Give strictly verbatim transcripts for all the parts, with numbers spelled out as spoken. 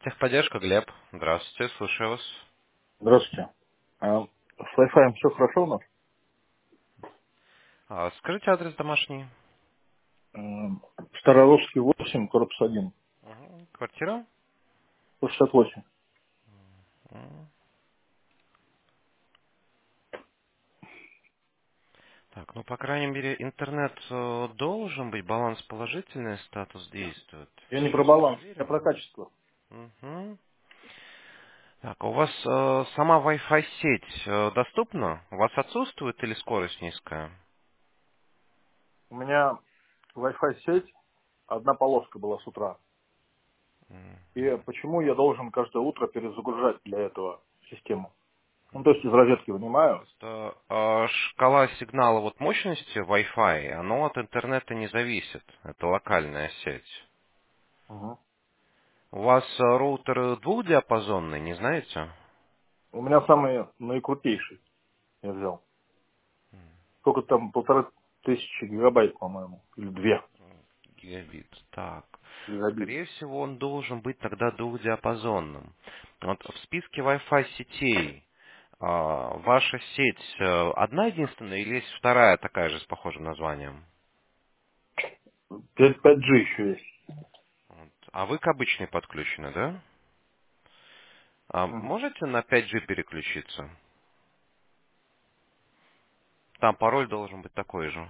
Техподдержка, Глеб. Здравствуйте, слушаю вас. Здравствуйте. А, с Wi-Fi все хорошо у нас? А, скажите адрес домашний. М, Старорусский восемь, корпус один, Мгм. Квартира? сто шестьдесят восемь. М. Так, ну, по крайней мере, интернет э, должен быть, баланс положительный, статус действует. Я не Все про есть баланс, я проверено. про качество. Мгм. Так, а у вас э, сама Wi-Fi сеть э, доступна? У вас отсутствует или скорость низкая? У меня Wi-Fi сеть, одна полоска была с утра. И почему я должен каждое утро перезагружать для этого систему? Ну, то есть из розетки вынимаю. Просто э, шкала сигнала вот мощности Wi-Fi, оно от интернета не зависит. Это локальная сеть. Мгм. У вас э, роутер двухдиапазонный, не знаете? У меня самый наикрутейший я взял. Сколько там, полторы тысячи гигабайт, по-моему, или две Гигабит. Так. гигабит. Скорее всего, он должен быть тогда двухдиапазонным. Вот в списке Wi-Fi сетей а, ваша сеть э, одна единственная или есть вторая такая же с похожим названием? пять джи еще есть. Вот. А вы к обычной подключены, да? А Мгм. можете на пять джи переключиться? Там пароль должен быть такой же.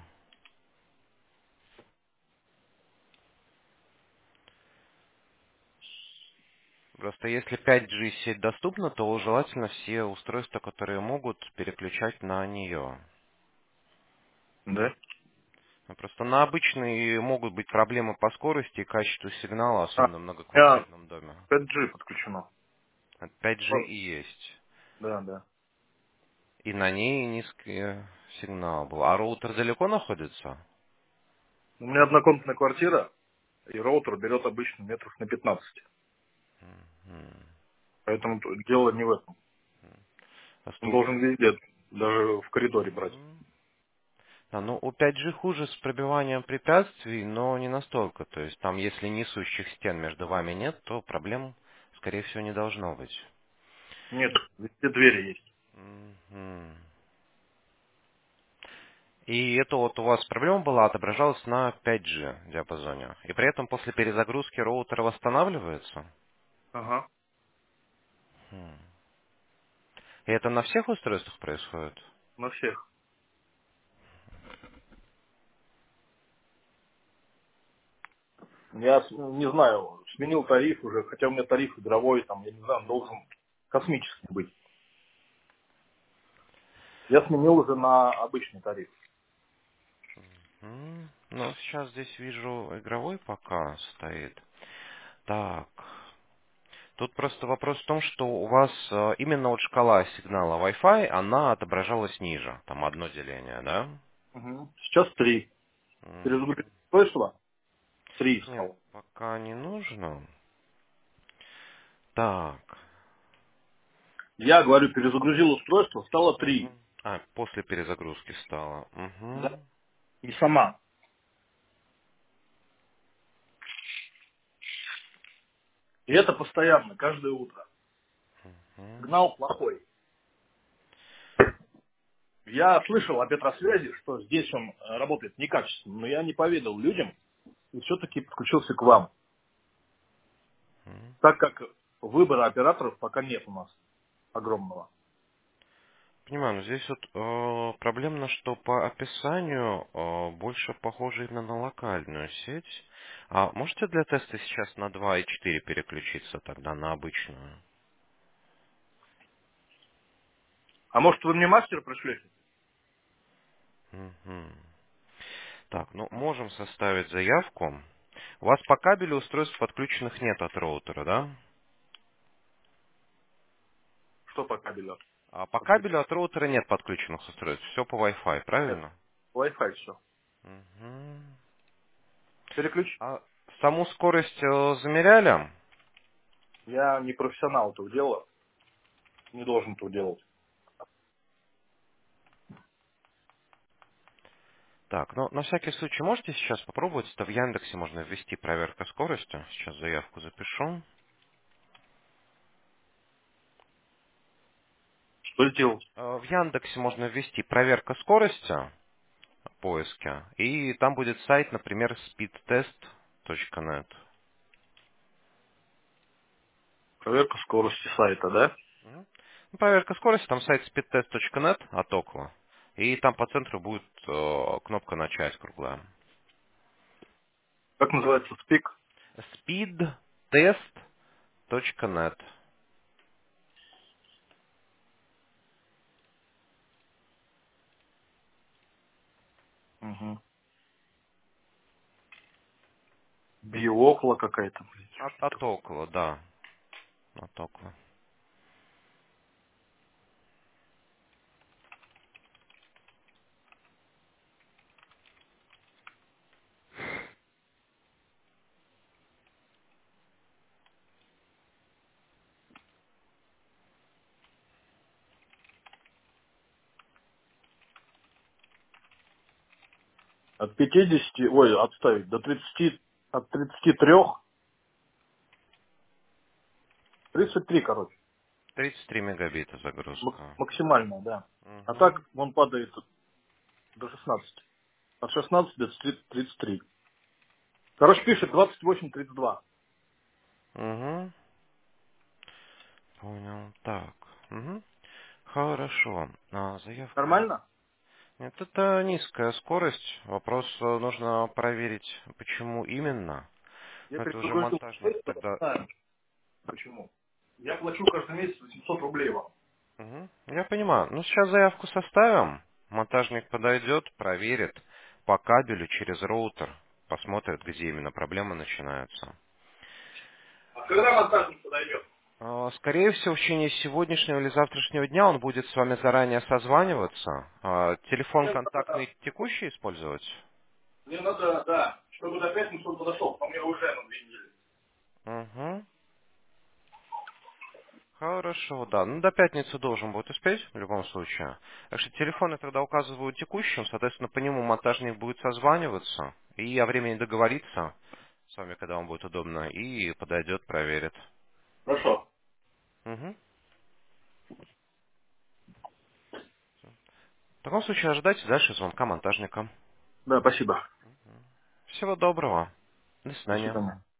Просто если пять джи сеть доступна, то желательно все устройства, которые могут, переключать на нее. Да? Ну, просто на обычные могут быть проблемы по скорости и качеству сигнала, А, особенно в у меня многоквартирном доме. пять джи подключено. Это пять джи Вот. и есть. Да, да. И на ней низкий сигнал был. А роутер далеко находится? У меня однокомнатная квартира, и роутер берет обычно метров на пятнадцать. М. Поэтому тут дело не в этом. Просто Он у- должен везде, даже в коридоре брать. Мгм. Да, ну у пять джи хуже с пробиванием препятствий, но не настолько. То есть там, если несущих стен между вами нет, то проблем, скорее всего, не должно быть. Нет, везде двери есть. Мгм. И это вот у вас проблема была, отображалась на пять джи диапазоне. И при этом после перезагрузки роутер восстанавливается? Ага, Хм. И это на всех устройствах происходит? на всех. Я с- не знаю, сменил тариф уже, хотя у меня тариф игровой, там, я не знаю, он должен космический быть. Я сменил уже на обычный тариф. М, Ну, сейчас здесь вижу, игровой пока стоит. Так. Тут просто вопрос в том, что у вас э, именно вот шкала сигнала Wi-Fi, она отображалась ниже. Там одно деление, да? Мгм. Сейчас три. Перезагрузить Мгм. устройство? Три Нет, стало. пока не нужно. Так. Я говорю, перезагрузил устройство, стало три. Мгм. А, после перезагрузки стало. Да. Угу. И сама. И это постоянно, каждое утро. Сигнал плохой. Я слышал о Петросвязи, что здесь он э, работает некачественно, но я не поведал людям и все-таки подключился к вам, так как выбора операторов пока нет у нас огромного. Понимаю, но здесь вот э, проблемно, что по описанию э, больше похоже именно на локальную сеть. А можете для теста сейчас на два и четыре переключиться тогда на обычную? А может вы мне мастер пришлете? Мгм. Так, ну можем составить заявку. У вас по кабелю устройств подключенных нет от роутера, да? Что по кабелю? А по Подключить? кабелю от роутера нет подключенных устройств. Все по Wi-Fi, Нет, правильно? Wi-Fi все. Мгм. Переключить. А саму скорость э, замеряли? Я не профессионал этого дела, не должен этого делать. Так, ну на всякий случай можете сейчас попробовать, это в Яндексе можно ввести проверка скорости. Сейчас заявку запишу. Что сделать? Э, В Яндексе можно ввести проверка скорости в поиске, и там будет сайт, например, speedtest точка нет. Проверка скорости сайта, да? Мгм. Ну, проверка скорости, там сайт speedtest точка нет от Окла. И там по центру будет э, кнопка «Начать» круглая. Как называется спик? speedtest точка нет. Угу. Биокла какая-то. блин, От, что-то. от Окла, да. От Окла. От пятидесяти, ой, отставить, до тридцати, от тридцати трёх, тридцать три, короче. тридцать три мегабита Мак- загрузка. максимально, да. А Угу. так он падает до шестнадцати. От шестнадцати до тридцати трёх. Короче, пишет двадцать восемь тридцать два. Угу. Понял. Так. Угу. Хорошо. А, заявка я... Нормально? Нет, это низкая скорость. Вопрос э, нужно проверить, почему именно. Я Но это уже перезагрузил монтажник сайт, тогда... знаю, почему. Я плачу каждый месяц восемьсот рублей вам. Угу. Я понимаю. Ну, сейчас заявку составим. Монтажник подойдет, проверит по кабелю через роутер. Посмотрит, где именно проблемы начинаются. А когда монтажник подойдет? А, Скорее всего, в течение сегодняшнего или завтрашнего дня он будет с вами заранее созваниваться. А, Телефон Мне надо, контактный текущий использовать? мне надо, да, чтобы до пятницы он подошел, по мне уже на две недели. Угу. Хорошо, да. Ну, до пятницы должен будет успеть, в любом случае. Так что телефоны тогда указывают текущим, соответственно, по нему монтажник будет созваниваться и о времени договориться с вами, когда вам будет удобно, и подойдет, проверит. Хорошо. Угу. В таком случае ожидайте дальше звонка монтажника. Да, спасибо. Всего доброго. До До свидания. свидания.